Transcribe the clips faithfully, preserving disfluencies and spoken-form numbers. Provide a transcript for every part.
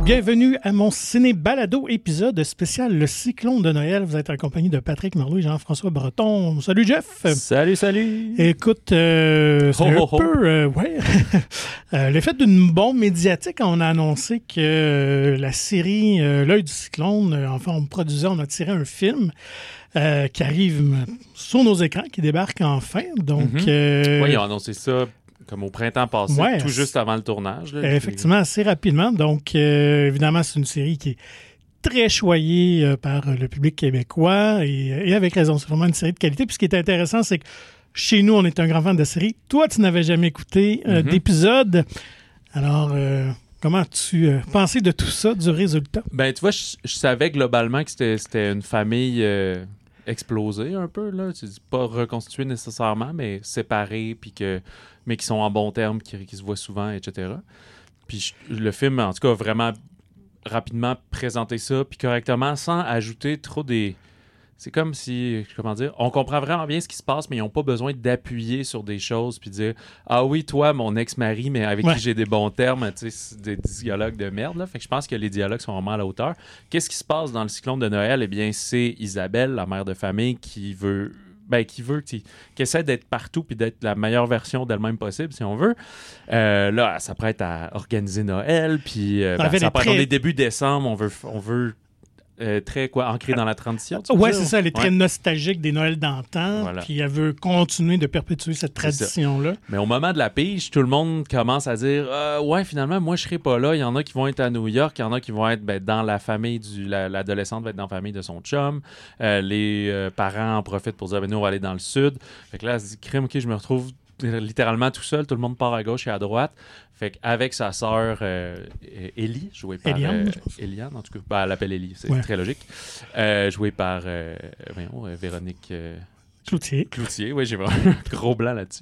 Bienvenue à mon ciné-balado épisode spécial Le Cyclone de Noël. Vous êtes en compagnie de Patrick Marleau et Jean-François Breton. Salut Jeff! Salut, salut! Écoute, euh, c'est Ho, un ho, ho. peu... Euh, ouais. euh, l'effet d'une bombe médiatique, on a annoncé que euh, la série euh, L'œil du cyclone, euh, enfin on produisait, on a tiré un film euh, qui arrive sur nos écrans, qui débarque enfin. Donc, Mm-hmm. euh, Oui, ils ont annoncé ça comme au printemps passé, Ouais, tout juste avant le tournage. Là, effectivement, assez rapidement. Donc, euh, évidemment, c'est une série qui est très choyée euh, par le public québécois et, et avec raison. C'est vraiment une série de qualité. Puis ce qui est intéressant, c'est que chez nous, on est un grand fan de série. Toi, tu n'avais jamais écouté euh, Mhm. d'épisode. Alors, euh, comment as-tu euh, pensé de tout ça, du résultat? Ben, tu vois, je, je savais globalement que c'était, c'était une famille euh, explosée un peu, là. Tu dis pas reconstituée nécessairement, mais séparée, puis que, mais qui sont en bons termes, qui, qui se voient souvent, et cetera. Puis je- le film, en tout cas, a vraiment rapidement présenté ça, puis correctement, sans ajouter trop des... C'est comme si, comment dire, on comprend vraiment bien ce qui se passe, mais ils n'ont pas besoin d'appuyer sur des choses puis dire « Ah oui, toi, mon ex-mari, mais avec Ouais. qui j'ai des bons termes, tu sais, c'est des dialogues de merde. » là. Fait que je pense que les dialogues sont vraiment à la hauteur. Qu'est-ce qui se passe dans le cyclone de Noël? Eh bien, c'est Isabelle, la mère de famille, qui veut... Ben, qui veut, qui, qui essaie d'être partout puis d'être la meilleure version d'elle-même possible, si on veut. Euh, là, elle s'apprête à organiser Noël, puis euh, ben, En fait, elle s'apprête, elle est très- on est début décembre, on veut... On veut euh, très, quoi, ancré dans la tradition, tu veux Oui, dire? c'est ça. Elle est très Ouais. nostalgique des Noëls d'antan. Voilà. Puis elle veut continuer de perpétuer cette C'est ça. tradition-là. Mais au moment de la pige, tout le monde commence à dire euh, ouais, finalement, moi, je serai pas là. Il y en a qui vont être à New York, il y en a qui vont être ben, dans la famille du. La, l'adolescente va être dans la famille de son chum. Euh, les euh, parents en profitent pour dire ben, nous, on va aller dans le sud. Fait que là, elle se dit crime, ok, je me retrouve littéralement tout seul. Tout le monde part à gauche et à droite. Fait qu'avec sa sœur euh, Ellie, jouée par Eliane, euh, je pense. Eliane, en tout cas, ben, elle l'appelle Ellie, c'est Ouais. très logique. Euh, jouée par euh, voyons, euh, Véronique. Euh, Cloutier. Cloutier, oui, j'ai vraiment un gros blanc là-dessus,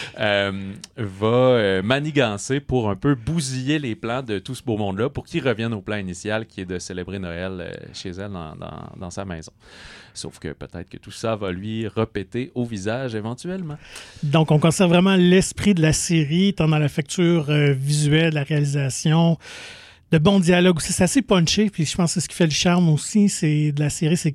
euh, va euh, manigancer pour un peu bousiller les plans de tout ce beau monde-là pour qu'il revienne au plan initial qui est de célébrer Noël euh, chez elle dans, dans, dans sa maison. Sauf que peut-être que tout ça va lui repéter au visage éventuellement. Donc, on conserve vraiment l'esprit de la série, tant dans la facture euh, visuelle, la réalisation, de bons dialogues aussi. C'est assez punché, puis je pense que c'est ce qui fait le charme aussi c'est de la série, c'est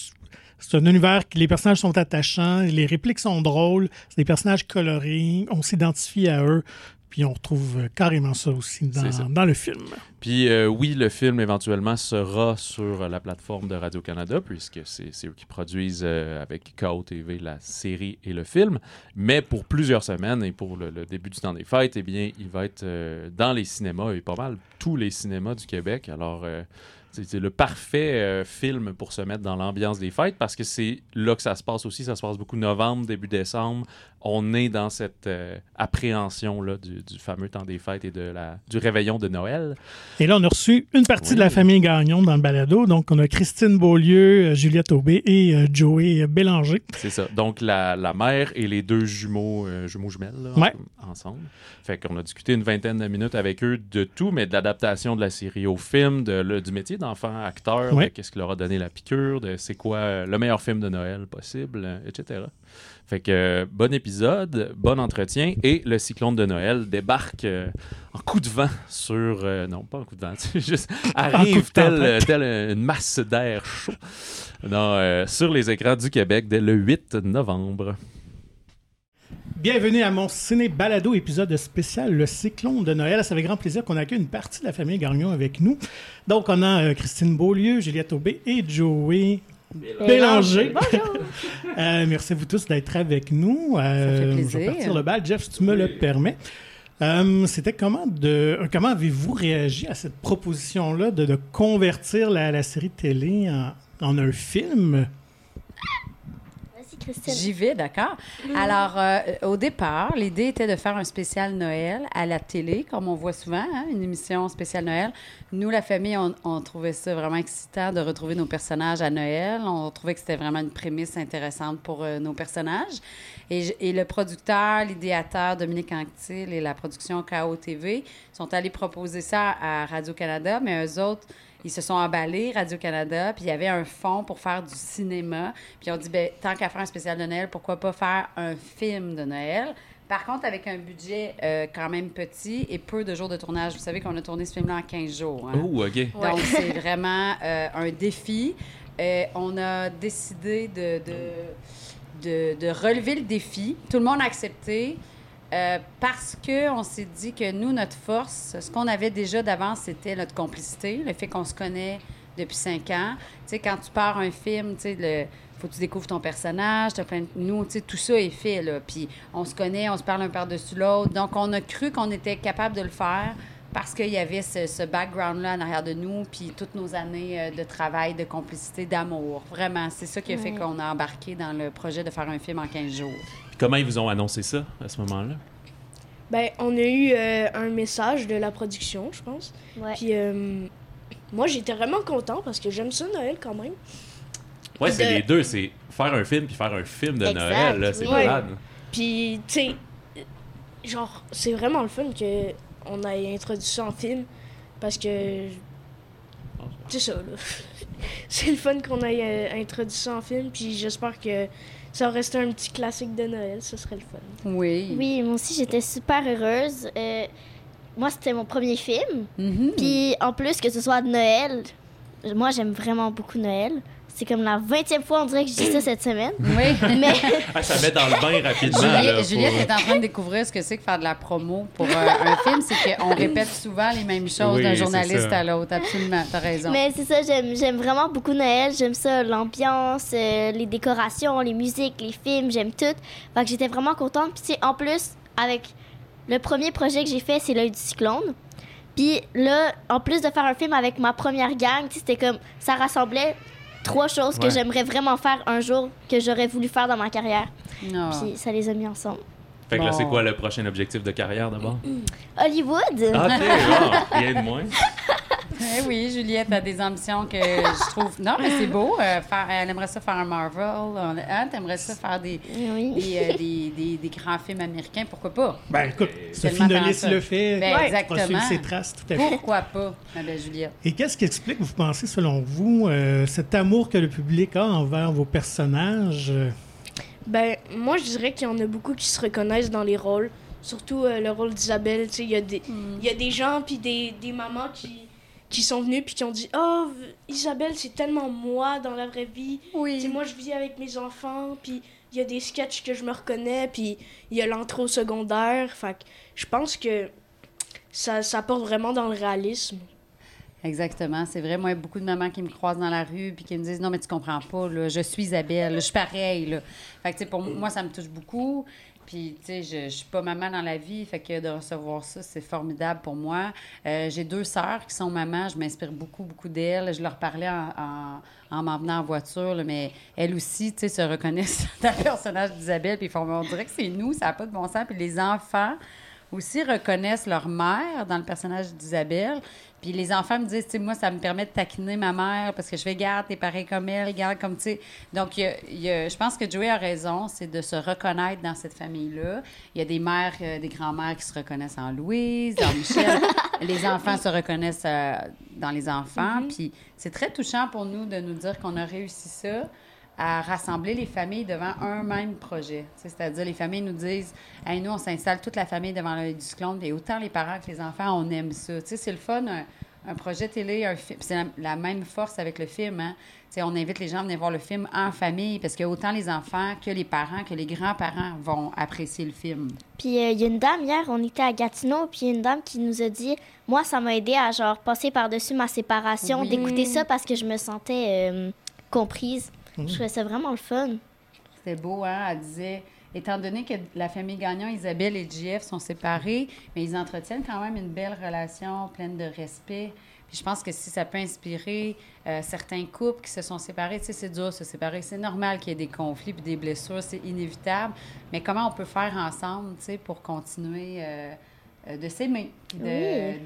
c'est un univers que les personnages sont attachants, les répliques sont drôles, c'est des personnages colorés, on s'identifie à eux, puis on retrouve euh, carrément ça aussi dans, C'est ça. dans le film. Puis euh, oui, le film éventuellement sera sur la plateforme de Radio-Canada, puisque c'est, c'est eux qui produisent euh, avec K O T V la série et le film. Mais pour plusieurs semaines et pour le, le début du temps des fêtes, eh bien, il va être euh, dans les cinémas et pas mal tous les cinémas du Québec. Alors, euh, c'est, c'est le parfait euh, film pour se mettre dans l'ambiance des fêtes parce que c'est là que ça se passe aussi. Ça se passe beaucoup novembre, début décembre. On est dans cette euh, appréhension là, du, du fameux temps des fêtes et de la, du réveillon de Noël. Et là, on a reçu une partie Oui. de la famille Gagnon dans le balado. Donc, on a Christine Beaulieu, euh, Juliette Aubé et euh, Joey Bélanger. C'est ça. Donc, la, la mère et les deux jumeaux, euh, jumeaux jumelles, là, Ouais. en- ensemble. Fait qu'on a discuté une vingtaine de minutes avec eux de tout, mais de l'adaptation de la série au film, de, le- du métier d'enfant acteur, Ouais. de qu'est-ce qui leur a donné la piqûre, de c'est quoi euh, le meilleur film de Noël possible, euh, et cetera. Fait que euh, bon épisode, bon entretien, et le cyclone de Noël débarque euh, en coup de vent sur... euh, non, pas en coup de vent, c'est juste coup arrive de tel, tempête. tel une masse d'air chaud non, euh, sur les écrans du Québec dès le huit novembre. Bienvenue à mon ciné-balado épisode spécial Le Cyclone de Noël. Ça fait grand plaisir qu'on accueille une partie de la famille Gagnon avec nous. Donc, on a euh, Christine Beaulieu, Juliette Aubé et Joey Bélanger. Bonjour. Euh, merci à vous tous d'être avec nous. Euh, Ça fait Je plaisir. vais partir le bal. Jeff, si tu me le permets. Euh, c'était comment de euh, comment avez-vous réagi à cette proposition-là de, de convertir la, la série télé en, en un film? Vas-y, Christine. J'y vais, d'accord. Alors, euh, au départ, l'idée était de faire un spécial Noël à la télé, comme on voit souvent, hein, une émission spéciale Noël. Nous, la famille, on, on trouvait ça vraiment excitant de retrouver nos personnages à Noël. On trouvait que c'était vraiment une prémisse intéressante pour euh, nos personnages. Et, j- et le producteur, l'idéateur, Dominique Anctil et la production K O T V sont allés proposer ça à Radio-Canada, mais eux autres, ils se sont emballés, Radio-Canada, puis il y avait un fonds pour faire du cinéma. Puis on dit, ben tant qu'à faire un spécial de Noël, pourquoi pas faire un film de Noël? Par contre, avec un budget euh, quand même petit et peu de jours de tournage. Vous savez qu'on a tourné ce film-là en quinze jours. Hein? Oh, OK. Donc, c'est vraiment euh, un défi. Euh, on a décidé de, de, de, de relever le défi. Tout le monde a accepté. Euh, parce qu'on s'est dit que nous, notre force, ce qu'on avait déjà d'avance, c'était notre complicité, le fait qu'on se connaît depuis cinq ans. Tu sais, quand tu pars un film, tu sais, le faut que tu découvres ton personnage, t'as plein de... nous, tu sais, tout ça est fait, là. Puis on se connaît, on se parle un par-dessus l'autre. Donc, on a cru qu'on était capable de le faire parce qu'il y avait ce, ce background-là en arrière de nous, puis toutes nos années euh, de travail, de complicité, d'amour. Vraiment, c'est ça qui a fait Ouais. qu'on a embarqué dans le projet de faire un film en quinze jours. Puis comment ils vous ont annoncé ça à ce moment-là? Ben, on a eu euh, un message de la production, je pense. Ouais. Puis euh, moi, j'étais vraiment content parce que j'aime ça, Noël, quand même. Ouais, c'est De- les deux. C'est faire un film puis faire un film de Exact, Noël. Là, c'est oui. malade. Puis, tu sais, genre, c'est vraiment le fun qu'on ait introduit ça en film parce que. C'est ça, là. C'est le fun qu'on ait euh, introduit ça en film, puis j'espère que ça va rester un petit classique de Noël, ce serait le fun. Oui. Oui, moi aussi, j'étais super heureuse. Euh, moi, c'était mon premier film. Mhm. Puis, en plus, que ce soit de Noël, moi, j'aime vraiment beaucoup Noël. C'est comme la vingtième fois, on dirait que je dis ça cette semaine. Oui. Mais Ah, ça met dans le bain rapidement. là, Juliette, pour- Juliette est en train de découvrir ce que c'est que faire de la promo pour euh, un film. C'est qu'on répète souvent les mêmes choses Oui, d'un c'est journaliste ça. à l'autre. Absolument, t'as raison. Mais c'est ça, j'aime, j'aime vraiment beaucoup Noël. J'aime ça, l'ambiance, euh, les décorations, les musiques, les films, j'aime tout. Fait que j'étais vraiment contente. Puis tu sais, en plus, avec le premier projet que j'ai fait, c'est L'œil du cyclone. Puis là, en plus de faire un film avec ma première gang, tu sais, c'était comme, ça rassemblait trois choses que Ouais. j'aimerais vraiment faire un jour, que j'aurais voulu faire dans ma carrière. Non. Puis ça les a mis ensemble. Fait que là, Bon. c'est quoi le prochain objectif de carrière d'abord? Hollywood? Ah, OK, ah, rien de moins. Eh oui, Juliette a des ambitions que je trouve... Non, mais c'est beau. euh, faire... Elle aimerait ça faire un Marvel. On- Hein? T'aimerais ça faire des, Oui. des, euh, des, des, des grands films américains. Pourquoi pas? Ben écoute, Sophie tellement Nolis talentueux. le fait. Ben, On va exactement. suivre ses traces, tout à fait. Pourquoi pas, ma belle Juliette? Et qu'est-ce qui explique, vous pensez, selon vous, euh, cet amour que le public a envers vos personnages? euh, Ben, moi, je dirais qu'il y en a beaucoup qui se reconnaissent dans les rôles. Surtout euh, le rôle d'Isabelle. Tu sais, il y a des, il y a des gens puis des, des mamans qui, qui sont venus puis qui ont dit « Oh, Isabelle, c'est tellement moi dans la vraie vie. Tu sais, moi, je vis avec mes enfants, puis il y a des sketchs que je me reconnais, puis il y a l'intro secondaire. » Fait que je pense que ça, ça porte vraiment dans le réalisme. Exactement. C'est vrai. Moi, il y a beaucoup de mamans qui me croisent dans la rue puis qui me disent « Non, mais tu comprends pas, là. Je suis Isabelle. là. Je suis pareille. » là. Fait que, tu sais, pour moi, ça me touche beaucoup. Puis, tu sais, je, je suis pas maman dans la vie. Fait que de recevoir ça, c'est formidable pour moi. Euh, j'ai deux sœurs qui sont mamans. Je m'inspire beaucoup, beaucoup d'elles. Je leur parlais en, en, en m'en venant en voiture, là, mais elles aussi, tu sais, se reconnaissent dans le personnage d'Isabelle. Puis, ils font « On dirait que c'est nous. Ça n'a pas de bon sens. » Puis, les enfants aussi reconnaissent leur mère dans le personnage d'Isabelle. Puis les enfants me disent, tu sais, moi, ça me permet de taquiner ma mère parce que je fais, garde, t'es pareil comme elle, garde comme, tu sais. Donc, il y a- il y a- je pense que Joey a raison, c'est de se reconnaître dans cette famille-là. Il y a des mères, euh, des grands-mères qui se reconnaissent en Louise, en Michel. Les enfants se reconnaissent euh, dans les enfants. Puis c'est très touchant pour nous de nous dire qu'on a réussi ça, à rassembler les familles devant un même projet. Tu sais, c'est-à-dire, les familles nous disent, hey, nous, on s'installe toute la famille devant l'œil du cyclone, et autant les parents que les enfants, on aime ça. Tu sais, c'est le fun, un, un projet télé, un film. C'est la, la même force avec le film, hein. Tu sais, on invite les gens à venir voir le film en famille, parce que autant les enfants que les parents, que les grands-parents vont apprécier le film. Puis il y a une dame, hier, on était à Gatineau, puis il y a une dame qui nous a dit, moi, ça m'a aidé à genre passer par-dessus ma séparation, Oui. d'écouter ça parce que je me sentais euh, comprise. Je trouvais ça vraiment le fun. C'était beau, hein? Elle disait, étant donné que la famille Gagnon, Isabelle et J F sont séparés, mais ils entretiennent quand même une belle relation pleine de respect. Puis je pense que si ça peut inspirer euh, certains couples qui se sont séparés, tu sais, c'est dur de se séparer. C'est normal qu'il y ait des conflits puis des blessures, c'est inévitable. Mais comment on peut faire ensemble, tu sais, pour continuer euh, euh, de s'aimer, puis de, Oui.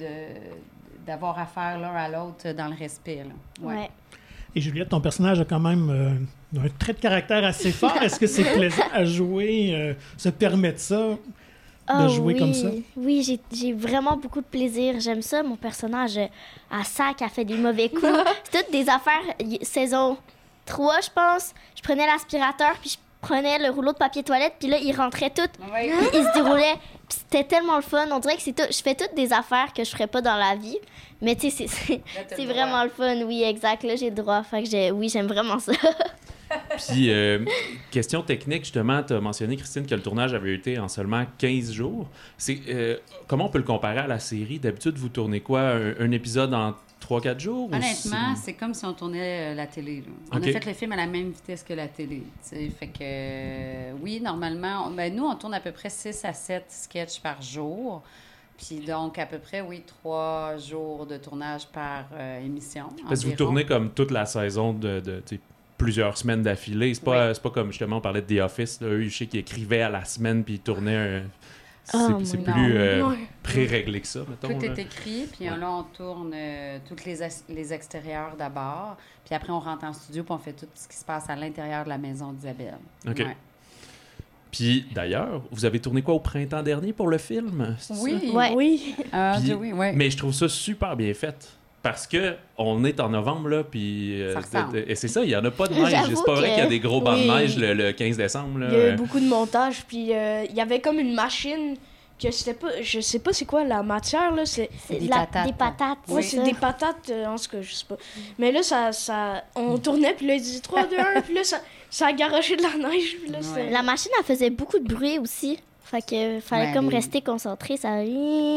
de- d'avoir affaire l'un à l'autre dans le respect, là. Ouais. Ouais. Et Juliette, ton personnage a quand même euh, un trait de caractère assez fort. Est-ce que c'est plaisant à jouer, euh, se permettre ça, de Ah jouer oui. comme ça? Oui, j'ai, j'ai vraiment beaucoup de plaisir. J'aime ça. Mon personnage, euh, à sac, a fait des mauvais coups. C'est toutes des affaires. y- Saison trois, je pense. Je prenais l'aspirateur, puis je prenait le rouleau de papier toilette, puis là, il rentrait tout, Oui. puis il se déroulait. Puis c'était tellement le fun. On dirait que c'est tout. Je fais toutes des affaires que je ferais pas dans la vie. Mais tu sais, c'est, c'est, Là, t'as c'est le vraiment droit. le fun. Oui, exact. Là, j'ai le droit. Fait que j'ai, oui, j'aime vraiment ça. Puis, euh, question technique, justement, tu as mentionné, Christine, que le tournage avait été en seulement quinze jours. C'est, euh, comment on peut le comparer à la série? D'habitude, vous tournez quoi? Un, un épisode en trois quatre jours? Honnêtement, ou c'est comme si on tournait euh, la télé. Là. On Ok. a fait le film à la même vitesse que la télé. T'sais. Fait que, euh, oui, normalement, on- ben, nous, on tourne à peu près six à sept sketchs par jour. Puis donc, à peu près, oui, trois jours de tournage par euh, émission. Parce que vous environ. tournez comme toute la saison de, de tu sais, plusieurs semaines d'affilée. C'est pas, Oui. c'est pas comme, justement, on parlait de The Office. Là. Eux, je sais qu'ils écrivaient à la semaine puis ils tournaient un... C'est, Oh, c'est non. plus euh, Ouais. pré-réglé que ça, mettons. Tout là. est écrit, puis Ouais. là, on tourne euh, tous les, as- les extérieurs d'abord. Puis après, on rentre en studio, puis on fait tout ce qui se passe à l'intérieur de la maison d'Isabelle. OK. Ouais. Puis, d'ailleurs, vous avez tourné quoi au printemps dernier pour le film? c'est ça? Oui. Ouais. Oui. Ah, Puis- oui, oui. Mais je trouve ça super bien fait. Parce que on est en novembre, là, puis... euh, Ça ressemble. de- de- et c'est ça, il n'y en a pas de neige. J'avoue C'est pas vrai que- qu'il y a des gros bancs Oui. de neige le, le quinze décembre. Là. Il y a eu Euh, beaucoup de montage, puis euh, il y avait comme une machine que c'était pas... Je sais pas c'est quoi la matière, là. C'est, C'est Des de la- patates. Des patates. ouais, c'est c'est ça. des patates, euh, en ce que je sais pas. Mais là, ça... ça on tournait, puis là, il disait trois, deux, un, puis là, ça, ça a garoché de la neige, puis là, Ouais. c'est... La machine, elle faisait beaucoup de bruit aussi. Fait que fallait Ouais, comme les- rester concentré. Ça comme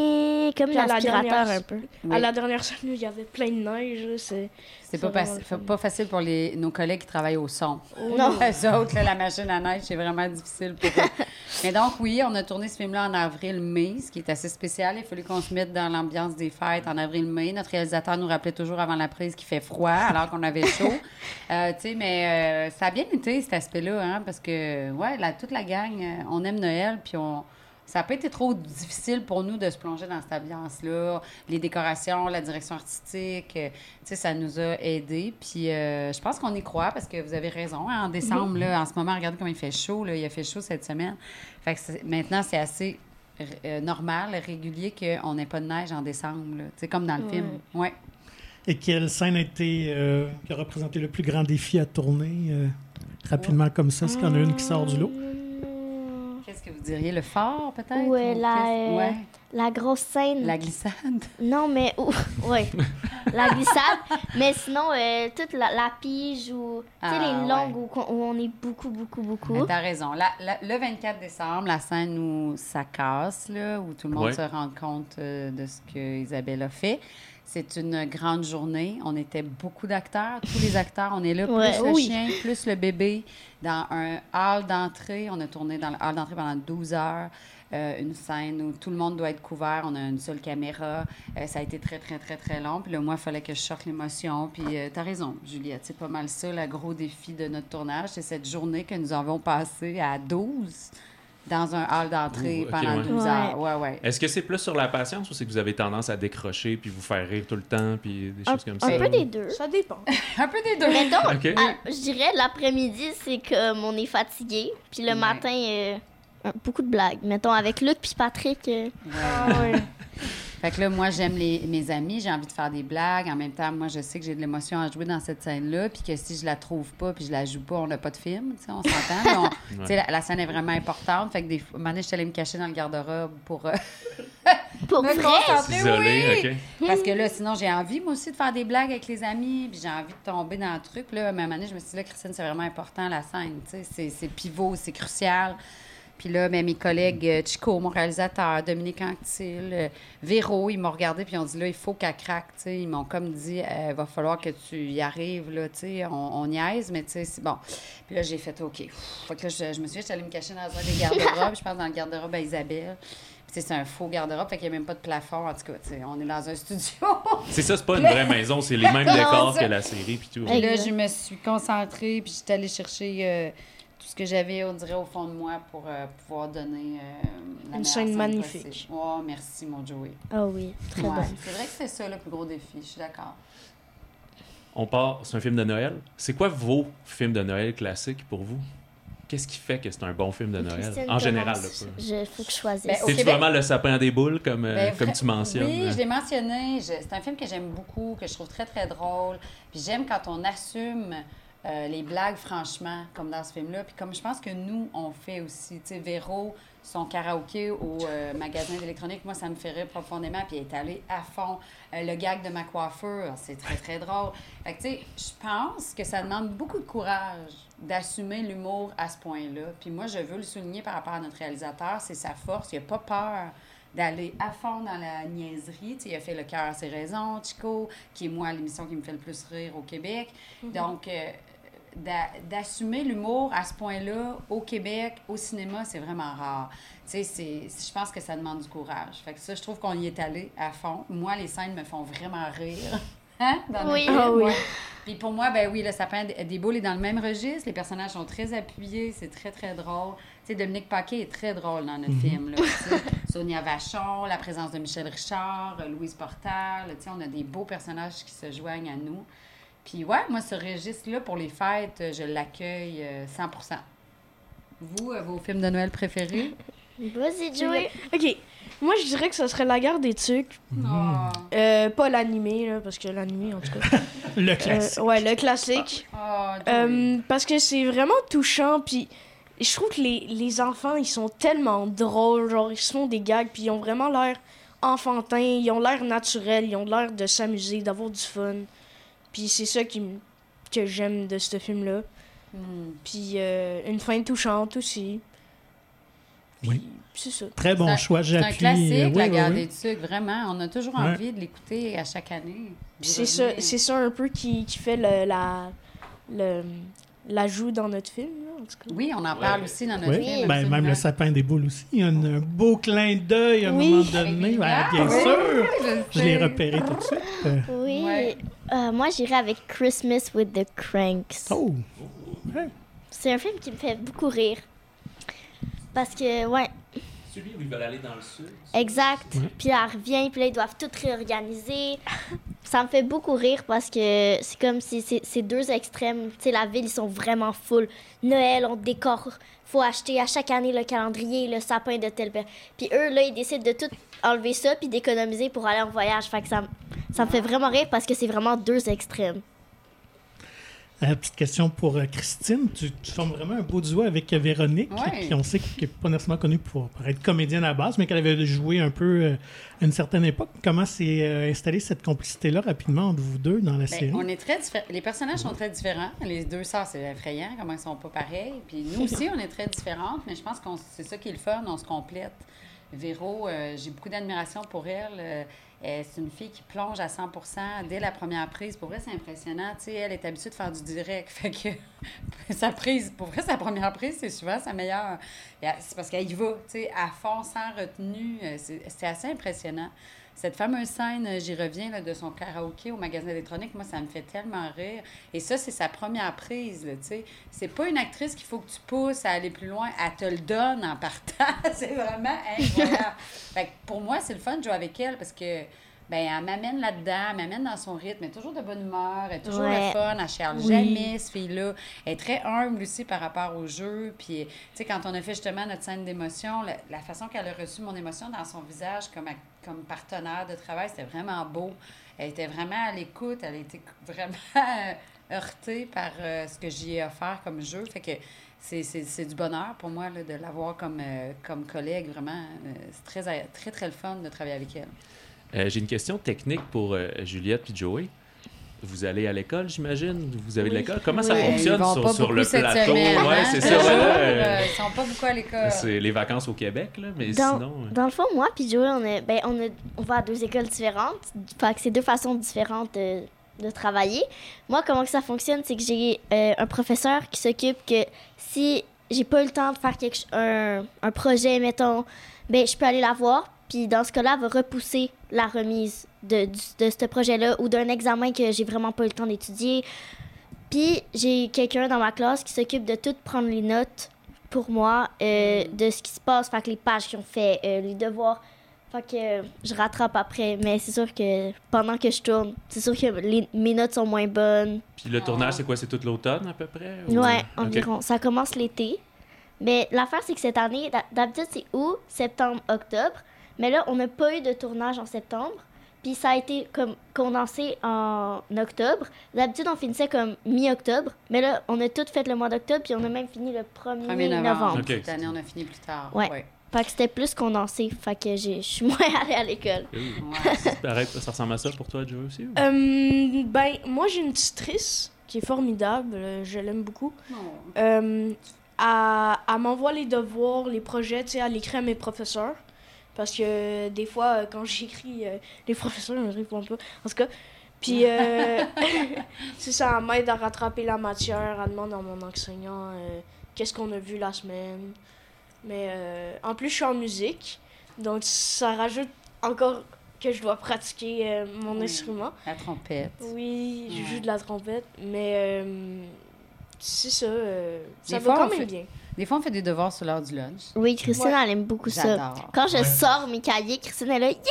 Puis à la l'aspirateur dernière- un peu. Oui. À la dernière scène, il y avait plein de neige, là, c'est... C'est c'est pas, vraiment faci- le fun. pas facile pour les, nos collègues qui travaillent au son. Non. Eux autres, là, la machine à neige, c'est vraiment difficile pour eux. Mais donc, oui, on a tourné ce film-là en avril-mai, ce qui est assez spécial. Il a fallu qu'on se mette dans l'ambiance des fêtes en avril-mai. Notre réalisateur nous rappelait toujours avant la prise qu'il fait froid, alors qu'on avait chaud. Euh, tu sais, mais euh, ça a bien été, cet aspect-là, hein, parce que, ouais, la, toute la gang, euh, on aime Noël, puis on... Ça n'a pas été trop difficile pour nous de se plonger dans cette ambiance-là. Les décorations, la direction artistique, euh, tu sais, ça nous a aidés. Puis euh, je pense qu'on y croit parce que vous avez raison. Hein, en décembre, là, en ce moment, regardez comme il fait chaud. Là, il a fait chaud cette semaine. Fait que c'est- maintenant, c'est assez euh, normal, régulier qu'on n'ait pas de neige en décembre. là. Tu sais, comme dans le Ouais. film. Ouais. Et quelle scène a été euh, qui a représenté le plus grand défi à tourner euh, rapidement comme ça? Est-ce qu'il y en a une qui sort du lot? Qu'est-ce que vous diriez? Le fort, peut-être? Ouais, Ou la, qu'est-ce- euh, ouais. La grosse scène. La glissade. Non, mais... ou- ouais. La glissade. Mais sinon, euh, toute la, la pige ou... Tu sais, Ah, les ouais. longues où, où on est beaucoup, beaucoup, beaucoup. Mais t'as raison. La- la- le vingt-quatre décembre, la scène où ça casse, là, où tout le monde Ouais. se rend compte euh, de ce que Isabelle a fait. C'est une grande journée. On était beaucoup d'acteurs. Tous les acteurs, on est là, plus Ouais, le oui. chien, plus le bébé, dans un hall d'entrée. On a tourné dans le hall d'entrée pendant douze heures. Euh, une scène où tout le monde doit être couvert. On a une seule caméra. Euh, ça a été très, très, très, très long. Puis là, moi, il fallait que je sorte l'émotion. Puis euh, t'as raison, Juliette. C'est pas mal ça, le gros défi de notre tournage. C'est cette journée que nous avons passée à douze dans un hall d'entrée Ouh, ok, pendant ouais. douze Ouais. heures. Ouais, ouais. Est-ce que c'est plus sur la patience ou c'est que vous avez tendance à décrocher puis vous faire rire tout le temps puis des Un, choses comme un ça? peu des deux. Ça dépend. Un peu des deux. Mettons, OK. ah, je dirais l'après-midi, c'est comme on est fatigué. Puis le Ouais. matin, euh, un- beaucoup de blagues. Mettons, avec Luc puis Patrick. euh, Ah ouais. Fait que là, moi, j'aime les, mes amis, j'ai envie de faire des blagues. En même temps, moi, je sais que j'ai de l'émotion à jouer dans cette scène-là, puis que si je la trouve pas, puis je la joue pas, on n'a pas de film, tu sais, on s'entend. Mais on- tu sais, la, la scène est vraiment importante. Fait que des fois, un moment donné, je suis allée me cacher dans le garde-robe pour euh, pour me vrai. concentrer, S'isoler, oui! OK. Parce que là, sinon, j'ai envie, moi aussi, de faire des blagues avec les amis, puis j'ai envie de tomber dans le truc. Là, à un moment donné, je me suis dit, là, Christine, c'est vraiment important, la scène, tu sais, c'est, c'est pivot, c'est crucial. Puis là, ben, mes collègues, euh, Chico, mon réalisateur, Dominique Anctil, euh, Véro, ils m'ont regardé puis ils ont dit, là, il faut qu'elle craque, tu sais. Ils m'ont comme dit, il va falloir que tu y arrives, là, tu sais. On, on niaise, mais tu sais, c'est bon. Puis là, j'ai fait, OK. Fait que là, je, je me suis dit, je suis allée me cacher dans un des garde-robes. Je pense dans le garde-robe à Isabelle. Puis tu sais, c'est un faux garde-robe, fait qu'il n'y a même pas de plafond. En tout cas, tu sais, on est dans un studio. C'est ça, c'est pas une vraie maison, c'est les mêmes Non, décors ça- que la série puis tout. Puis là, Exact. je me suis concentrée, puis j'étais allée chercher euh, tout ce que j'avais, on dirait, au fond de moi pour euh, pouvoir donner euh, la Une meilleure scène magnifique. possible. Oh, merci, mon Joey. Ah oui, très Ouais, bonne. c'est vrai que c'est ça le plus gros défi, je suis d'accord. On part, c'est un film de Noël. C'est quoi vos films de Noël classiques pour vous? Qu'est-ce qui fait que c'est un bon film de Noël? Christine En général, là. commence. pas- Je faut que je choisisse. Ben, au C'est-tu Québec- vraiment le sapin des boules, comme, euh, Ben, comme vra- tu mentionnes? Oui, hein? je l'ai mentionné. Je- C'est un film que j'aime beaucoup, que je trouve très, très drôle. Puis j'aime quand on assume euh, les blagues, franchement, comme dans ce film-là. Puis comme je pense que nous, on fait aussi. Tu sais, Véro, son karaoké au euh, magasin d'électronique, moi, ça me ferait profondément. Puis elle est allée à fond. Euh, le gag de ma coiffure, c'est très, très drôle. Fait que, tu sais, je pense que ça demande beaucoup de courage d'assumer l'humour à ce point-là. Puis moi, je veux le souligner par rapport à notre réalisateur, c'est sa force. Il n'a pas peur d'aller à fond dans la niaiserie. Tu sais, il a fait Le cœur a ses raisons, Chico, qui est, moi, l'émission qui me fait le plus rire au Québec. Mm-hmm. Donc... Euh, d'assumer l'humour à ce point-là au Québec, au cinéma, c'est vraiment rare. Tu sais, je pense que ça demande du courage. Fait que ça, je trouve qu'on y est allé à fond. Moi, les scènes me font vraiment rire. Hein? Dans oui. Film, Ah oui. Ouais. Puis pour moi, ben oui, le sapin des boules est dans le même registre. Les personnages sont très appuyés. C'est très, très drôle. Tu sais, Dominique Paquet est très drôle dans notre mm-hmm. film. Là, Sonia Vachon, la présence de Michel Richard, Louise Portal. Tu sais, on a des beaux personnages qui se joignent à nous. Puis ouais, moi, ce registre-là, pour les fêtes, je l'accueille euh, cent pour cent. Vous, euh, vos films de Noël préférés? Vas-y, Joey. OK. Moi, je dirais que ce serait La Guerre des Tucs. Oh. Euh, pas l'animé, là, parce que l'animé, en tout cas... le classique. Euh, ouais, le classique. Oh, euh, parce que c'est vraiment touchant, puis je trouve que les, les enfants, ils sont tellement drôles, genre, ils se font des gags, puis ils ont vraiment l'air enfantins, ils ont l'air naturels, ils ont l'air de s'amuser, d'avoir du fun. Puis c'est ça qui m- que j'aime de ce film-là. Mm. Puis euh, une fin touchante aussi. Puis, oui. C'est ça. Très bon c'est choix, j'appuie. C'est un classique, euh, oui, La oui, Guerre oui. des Tucs, vraiment. On a toujours ouais. envie de l'écouter à chaque année. Puis c'est ça, c'est ça un peu qui, qui fait le, la, le, l'ajout dans notre film, là, en tout cas. Oui, on en parle ouais. aussi dans notre Oui. film. Ben, même le sapin des boules aussi. Il y a un beau clin d'œil à un oui. moment donné. Ben, bien oui. sûr. Je, je l'ai repéré tout de suite. Euh, Oui. Ouais. Euh, moi, j'irais avec Christmas with the Cranks. Oh! Ouais. C'est un film qui me fait beaucoup rire. Parce que, ouais, Celui où ils veulent aller dans le sud. exact. Ouais. Puis elle revient, puis là, ils doivent tout réorganiser. Ça me fait beaucoup rire parce que c'est comme si c'est, c'est deux extrêmes. Tu sais, la ville, ils sont vraiment full. Noël, on décore. Faut acheter à chaque année le calendrier, le sapin de tel père. Puis eux, là, ils décident de tout enlever ça puis d'économiser pour aller en voyage. Fait que ça, m- ça me fait vraiment rire parce que c'est vraiment deux extrêmes. Euh, petite question pour euh, Christine. Tu, tu formes vraiment un beau duo avec euh, Véronique. Ouais. Puis on sait qu'elle n'est pas nécessairement connue pour, pour être comédienne à la base, mais qu'elle avait joué un peu euh, à une certaine époque. Comment s'est euh, installée cette complicité-là rapidement entre vous deux dans la Ben, série? on est très diffé- Les personnages sont très différents. Les deux sœurs, c'est effrayant, comment ils sont pas pareils. Puis nous aussi, on est très différentes, mais je pense que c'est ça qui est le fun, on se complète. Véro, euh, j'ai beaucoup d'admiration pour elle. Euh, elle, c'est une fille qui plonge à cent pour cent dès la première prise. Pour vrai, c'est impressionnant. Tu sais, elle est habituée de faire du direct. Fait que sa prise, pour vrai, sa première prise, c'est souvent sa meilleure. C'est parce qu'elle y va, tu sais, à fond, sans retenue. C'est, c'est assez impressionnant. Cette fameuse scène, j'y reviens, là, de son karaoké au magasin électronique, moi, ça me fait tellement rire. Et ça, c'est sa première prise, là, tu sais. C'est pas une actrice qu'il faut que tu pousses à aller plus loin. Elle te le donne en partant. C'est vraiment incroyable. Fait que pour moi, c'est le fun de jouer avec elle parce que, ben, elle m'amène là-dedans, elle m'amène dans son rythme. Elle est toujours de bonne humeur, elle est toujours Ouais. le fun, elle charle Oui. jamais, cette fille-là. Elle est très humble aussi par rapport au jeu. Puis, tu sais, quand on a fait justement notre scène d'émotion, la, la façon qu'elle a reçu mon émotion dans son visage comme, comme partenaire de travail, c'était vraiment beau. Elle était vraiment à l'écoute, elle était vraiment heurtée par euh, ce que j'y ai offert comme jeu. Fait que c'est, c'est, c'est du bonheur pour moi là, de l'avoir comme, euh, comme collègue, vraiment. Euh, c'est très, très, très le fun de travailler avec elle. Euh, j'ai une question technique pour euh, Juliette puis Joey. Vous allez à l'école, j'imagine? Vous avez de Oui. l'école? Comment Oui. ça fonctionne Ils vont sur, pas sur le beaucoup cette plateau? semaine, Ouais, hein, c'est je ça. te Voilà, jure, euh, euh, ils sont pas beaucoup à l'école. c'est les vacances au Québec, là, mais Dans, sinon... euh, dans le fond, moi puis Joey, on, est, ben, on, a- on va à deux écoles différentes. Fait que c'est deux façons différentes de, de travailler. Moi, comment que ça fonctionne, c'est que j'ai euh, un professeur qui s'occupe que si j'ai pas eu le temps de faire quelque, ch- un, un projet, mettons, ben, je peux aller la voir. Puis dans ce cas-là, elle va repousser la remise de, du- de ce projet-là ou d'un examen que j'ai vraiment pas eu le temps d'étudier. Puis j'ai quelqu'un dans ma classe qui s'occupe de tout prendre les notes pour moi euh, de ce qui se passe, fait que les pages qu'ils ont fait, euh, les devoirs. Fait que euh, je rattrape après, mais c'est sûr que pendant que je tourne, c'est sûr que les- mes notes sont moins bonnes. Puis le tournage, c'est quoi? C'est tout l'automne, à peu près? ou- Ouais, Ok. environ. Ça commence l'été. Mais l'affaire, c'est que cette année, d'ha- d'habitude, c'est août, septembre, octobre. Mais là, on n'a pas eu de tournage en septembre. Puis ça a été comme condensé en octobre. D'habitude, on finissait comme mi-octobre. Mais là, on a tout fait le mois d'octobre, puis on a même fini le premier, premier novembre. novembre. Okay. Cette année, on a fini plus tard. Ouais. Ouais. Fait que c'était plus condensé. Fait que j'ai- je suis moins allée à l'école. Ouais. Arrête, ça ressemble à ça pour toi, Joe, aussi? ou? Euh, ben, moi, j'ai une tutrice qui est formidable. euh, Je l'aime beaucoup. Non. Euh, elle elle m'envoie les devoirs, les projets, tu sais, elle écrit à mes professeurs. Parce que euh, des fois, euh, quand j'écris, euh, les professeurs ne répondent pas. En tout cas, puis euh, c'est ça, elle m'aide à rattraper la matière. Elle demande à mon enseignant euh, qu'est-ce qu'on a vu la semaine. Mais euh, en plus, je suis en musique. Donc, ça rajoute encore que je dois pratiquer euh, mon Oui. instrument. La trompette. Oui, je Ouais. joue de la trompette. Mais euh, c'est ça. euh, ça Des va fois, quand on même fait- bien. Des fois, on fait des devoirs sur l'heure du lunch. Oui, Christine, Ouais. elle aime beaucoup ça. J'adore. Quand je Ouais. sors mes cahiers, Christine est là. Yeah!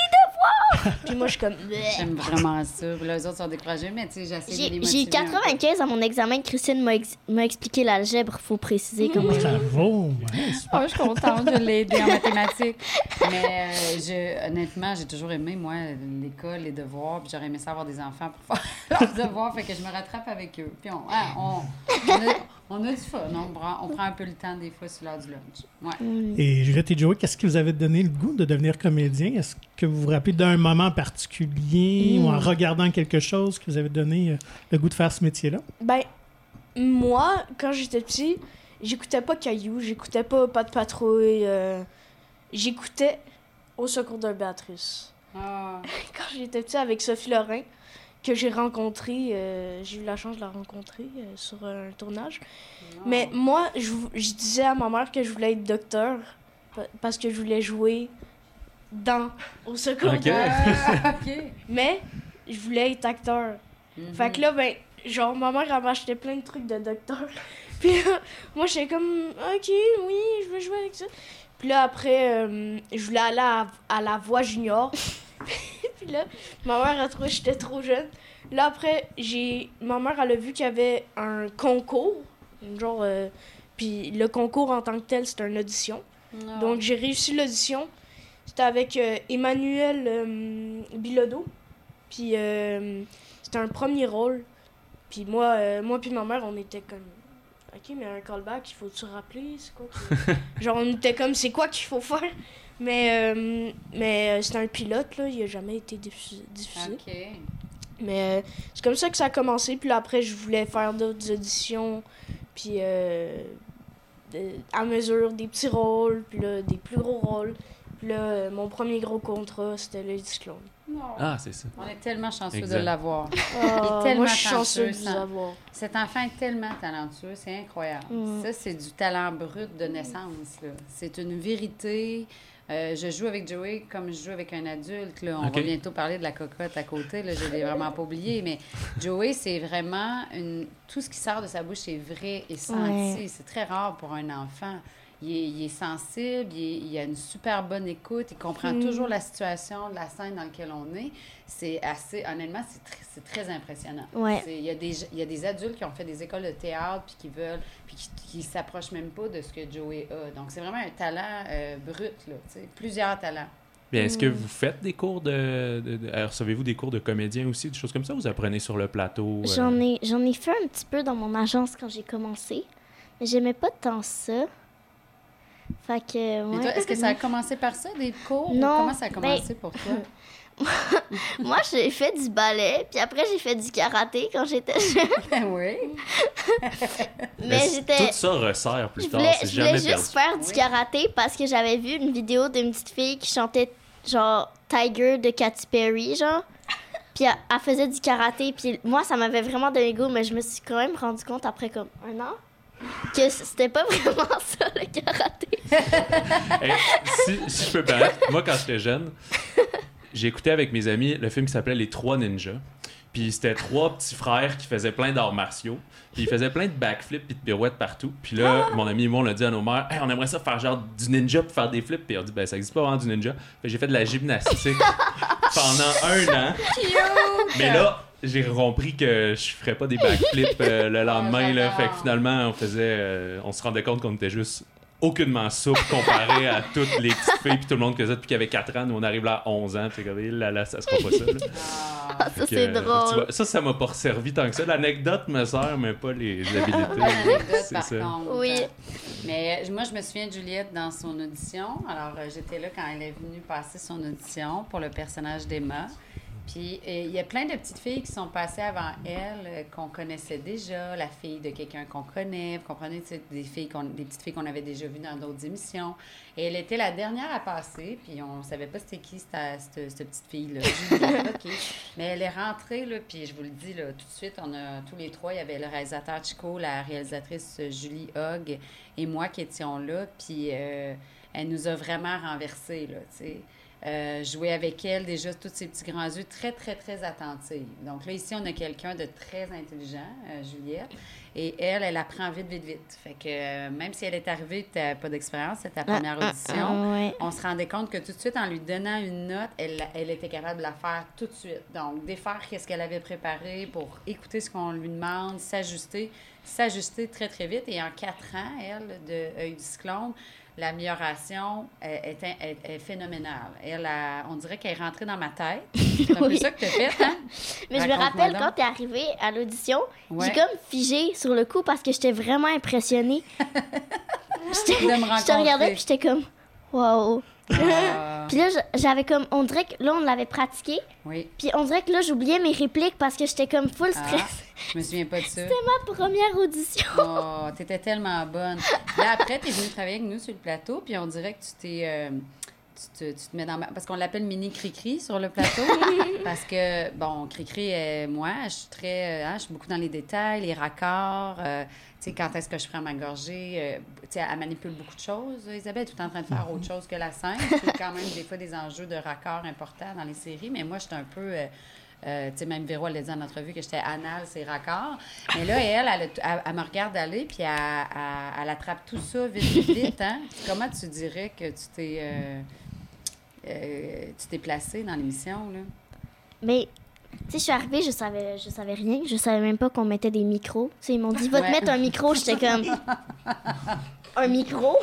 Puis moi, je suis comme. J'aime vraiment ça. Puis là, eux autres sont découragés, mais tu sais, j'essaie de les J'ai j'ai motiver eu un peu. quatre-vingt-quinze à mon examen. Christine m'a ex- m'a expliqué l'algèbre, faut préciser comment. Bravo! Ouais, super. Oh, je suis contente, je l'ai aidé en mathématiques. Mais euh, je, honnêtement, j'ai toujours aimé, moi, l'école, les devoirs. Puis j'aurais aimé ça avoir des enfants pour faire leurs devoirs. Fait que je me rattrape avec eux. Puis on, hein, on, on, a, on a du fun. On prend, on prend un peu le temps des fois sur l'heure du lunch. Ouais. Et Juliette et Joey, qu'est-ce qui vous avait donné le goût de devenir comédien? Est-ce que vous vous rappelez d'un moment particulier ou en regardant quelque chose qui vous avait donné euh, le goût de faire ce métier-là? Ben, moi, quand j'étais petit, j'écoutais pas Caillou, j'écoutais pas Pas de patrouille. euh, j'écoutais Au secours de Béatrice. Ah, Quand j'étais petit avec Sophie Lorrain, que j'ai rencontrée, euh, j'ai eu la chance de la rencontrer euh, sur un tournage. non. Mais moi, je, vou- je disais à ma mère que je voulais être docteur pa- parce que je voulais jouer dans Au secours Ok. de Ah, OK. Mais je voulais être acteur. Mhm. Fait que là, ben, genre, ma mère, elle m'achetait plein de trucs de docteur. Puis là, moi, j'étais comme, OK, oui, je veux jouer avec ça. Puis là, après, euh, je voulais aller à, à la voix junior. Puis là, ma mère a trouvé que j'étais trop jeune. Là, après, j'ai ma mère, elle a vu qu'il y avait un concours. Genre, euh, puis le concours en tant que tel, c'était une audition. Non. Donc, j'ai réussi l'audition. C'était avec euh, Emmanuel euh, Bilodeau. Puis, euh, c'était un premier rôle. Puis moi, euh, moi puis ma mère, on était comme... OK, mais un callback, il faut-tu rappeler? C'est quoi? que- Genre, on était comme, c'est quoi qu'il faut faire? Mais, euh, mais euh, c'était un pilote, là. Il a jamais été diffusé. diffusé. OK. Mais euh, c'est comme ça que ça a commencé. Puis là, après, je voulais faire d'autres auditions. Puis euh, de- à mesure, des petits rôles. Puis là, des plus gros rôles. Puis là, euh, mon premier gros contrat, c'était le Cyclone. Non. Ah, c'est ça. On est tellement chanceux Exact. de l'avoir. Ah, tellement moi, je suis chanceux de chanceux, vous ça. avoir. Cet enfant est tellement talentueux, c'est incroyable. Mm. Ça, c'est du talent brut de naissance, là. C'est une vérité. Euh, je joue avec Joey comme je joue avec un adulte, là. On OK. va bientôt parler de la cocotte à côté, là. Je l'ai vraiment pas oublié. Mais Joey, c'est vraiment une... Tout ce qui sort de sa bouche est vrai et senti. Ouais. C'est très rare pour un enfant. Il est, il est sensible, il, est- il a une super bonne écoute, il comprend Mm. toujours la situation, la scène dans laquelle on est. C'est assez, honnêtement, c'est très, c'est très impressionnant. Ouais. C'est- Il y, a des, il y a des adultes qui ont fait des écoles de théâtre puis qui veulent, puis qui, qui s'approchent même pas de ce que Joey a. Donc, c'est vraiment un talent euh, brut, là, tu sais, plusieurs talents. Bien, est-ce que vous faites des cours de... de- de- alors, recevez-vous des cours de comédien aussi, des choses comme ça? Vous apprenez sur le plateau? euh? J'en ai, j'en ai fait un petit peu dans mon agence quand j'ai commencé. Mais j'aimais pas tant ça. Fait que, Et ouais. toi, est-ce que ça a commencé par ça, des cours? ou Non, comment ça a commencé pour toi? Moi, j'ai fait du ballet, puis après, j'ai fait du karaté quand j'étais jeune. Ben oui. Mais c- j'étais. Tout ça resserre plus Je tard, voulais, c'est je voulais jamais juste perdu. faire du Oui. karaté parce que j'avais vu une vidéo d'une petite fille qui chantait genre Tiger de Katy Perry, genre. Puis elle, elle faisait du karaté, puis moi, ça m'avait vraiment donné goût, mais je me suis quand même rendu compte après comme un an que c'était pas vraiment ça, le karaté. Hey, si, si je peux permettre, moi, quand j'étais jeune, j'écoutais avec mes amis le film qui s'appelait Les Trois Ninjas. Puis c'était trois petits frères qui faisaient plein d'arts martiaux. Puis ils faisaient plein de backflips puis de pirouettes partout. Puis là, mon ami et moi, on a dit à nos mères, hey, on aimerait ça faire genre du ninja pour faire des flips. Puis on dit, ben ça existe pas vraiment du ninja. Fait que j'ai fait de la gymnastique pendant un an. Mais là, j'ai compris que je ferais pas des backflips euh, le lendemain. Là, j'adore. fait que finalement, on faisait, euh, on se rendait compte qu'on était juste aucunement souple comparé à toutes les petites filles puis tout le monde que ça depuis qu'il avait quatre ans. Nous, on arrive là à onze ans. Tu sais, là, là, ça sera pas ça. Là. Ah, ça, que, c'est drôle. Tu vois, ça, ça m'a pas servi tant que ça. L'anecdote me sert, mais pas les habiletés. L'anecdote, par ça. contre. Oui. Mais moi, je me souviens de Juliette dans son audition. Alors, euh, j'étais là quand elle est venue passer son audition pour le personnage d'Emma. Puis, il y a plein de petites filles qui sont passées avant elle, euh, qu'on connaissait déjà, la fille de quelqu'un qu'on connaît, vous comprenez, tu sais, des, filles qu'on, des petites filles qu'on avait déjà vues dans d'autres émissions. Et elle était la dernière à passer, puis on ne savait pas c'était qui, cette, cette, cette petite fille-là. Okay. Mais elle est rentrée, là, puis je vous le dis, là, tout de suite, on a tous les trois, il y avait le réalisateur Chico, la réalisatrice Julie Hogg et moi qui étions là, puis euh, elle nous a vraiment renversés, là, tu sais. Euh, jouer avec elle, déjà, tous ces petits grands yeux, très, très, très attentive. Donc là, ici, on a quelqu'un de très intelligent, euh, Juliette, et elle, elle apprend vite, vite, vite. Fait que euh, même si elle est arrivée, tu n'as pas d'expérience, c'est ta première ah, audition, ah, ah, ouais. on se rendait compte que tout de suite, en lui donnant une note, elle, elle était capable de la faire tout de suite. Donc, défaire qu'est-ce qu'elle avait préparé pour écouter ce qu'on lui demande, s'ajuster, s'ajuster très, très vite. Et en quatre ans, elle, de Œil du Cyclone, l'amélioration est, est, est, est phénoménale. Elle a, on dirait qu'elle est rentrée dans ma tête. C'est un Oui. peu ça que tu as fait, hein? Mais je me rappelle quand tu es arrivée à l'audition, Ouais. j'ai comme figé sur le coup parce que j'étais vraiment impressionnée. J'étais- De me Je te rencontrer. regardais puis j'étais comme wow. Ah, Puis là, je- j'avais comme on dirait que là on l'avait pratiqué, oui. puis on dirait que là j'oubliais mes répliques parce que j'étais comme full stress. Ah, je me souviens pas de ça. C'était ma première audition. Oh, t'étais tellement bonne. Là, après, t'es venue travailler avec nous sur le plateau, puis on dirait que tu t'es... euh, tu, te, tu te mets dans... ma- Parce qu'on l'appelle Mini Cricri sur le plateau. Parce que, bon, Cricri, euh, moi, je suis très... euh, hein, je suis beaucoup dans les détails, les raccords. euh, tu sais, quand est-ce que je prends ma gorgée. euh, tu sais, elle manipule beaucoup de choses, Isabelle. Tout en train de faire autre chose que la scène. C'est quand même des fois des enjeux de raccords importants dans les séries. Mais moi, j'étais un peu... euh, Euh, tu sais, même Véro, elle l'a dit en entrevue que j'étais anal, c'est raccord. Mais là, elle, elle, elle, elle me regarde aller, puis elle, elle, elle attrape tout ça vite, vite, vite. Hein? Comment tu dirais que tu t'es, euh, euh, tu t'es placée dans l'émission, là? Mais tu sais, je suis arrivée, je savais, je savais rien, je savais même pas qu'on mettait des micros. Tu sais, ils m'ont dit va te Ouais. mettre un micro, j'étais comme un micro.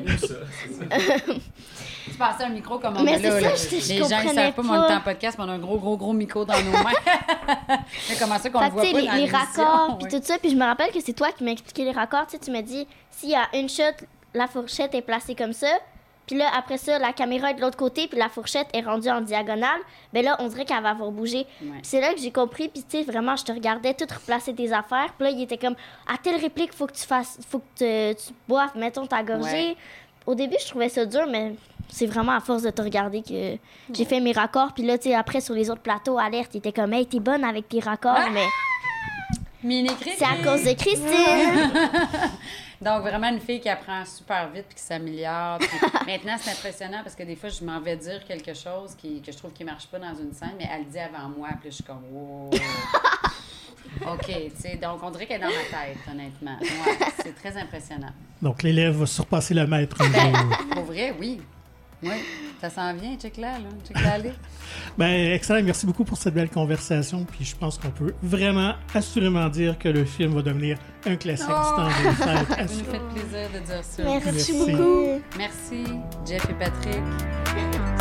Tu passais un micro comme on Mais a là. c'est là. ça, je- je Les gens, ils comprenais savent pas, mais on est pas. en podcast, mais on a un gros, gros, gros micro dans nos mains. Mais comment ça qu'on Fait le que, voit tu sais, pas les, dans les l'émission? raccords, puis Ouais. tout ça. Puis je me rappelle que c'est toi qui m'as expliqué les raccords. Tu sais, tu m'as dit, s'il y a une shot, la fourchette est placée comme ça. Puis là, après ça, la caméra est de l'autre côté, puis la fourchette est rendue en diagonale. Ben là, on dirait qu'elle va avoir bougé. Ouais. Puis c'est là que j'ai compris. Puis tu sais, vraiment, je te regardais tout replacer tes affaires. Puis là, il était comme, à telle réplique, faut que tu fasses, faut que tu, tu boives, mettons, ta gorgée. Ouais. Au début, je trouvais ça dur, mais c'est vraiment à force de te regarder que j'ai fait mes raccords. Puis là, tu sais, après, sur les autres plateaux, alerte, il était comme, hey, t'es bonne avec tes raccords, Ah! mais Mini Cricri. c'est à cause de Christine. Donc, vraiment une fille qui apprend super vite puis qui s'améliore. Puis maintenant, c'est impressionnant parce que des fois, je m'en vais dire quelque chose qui, que je trouve qui marche pas dans une scène, mais elle le dit avant moi, puis là, je suis comme « wow! » OK, tu sais, donc on dirait qu'elle est dans ma tête, honnêtement. Ouais, c'est très impressionnant. Donc, l'élève va surpasser le maître un jour. Pour vrai, oui. Oui, ça s'en vient, check là, là. Check là, allez. Ben, excellent. Merci beaucoup pour cette belle conversation. Puis je pense qu'on peut vraiment, assurément dire que le film va devenir un classique Oh! du temps des fêtes. Ça nous fait plaisir de dire ça. Merci Merci. beaucoup. Merci, Jeff et Patrick.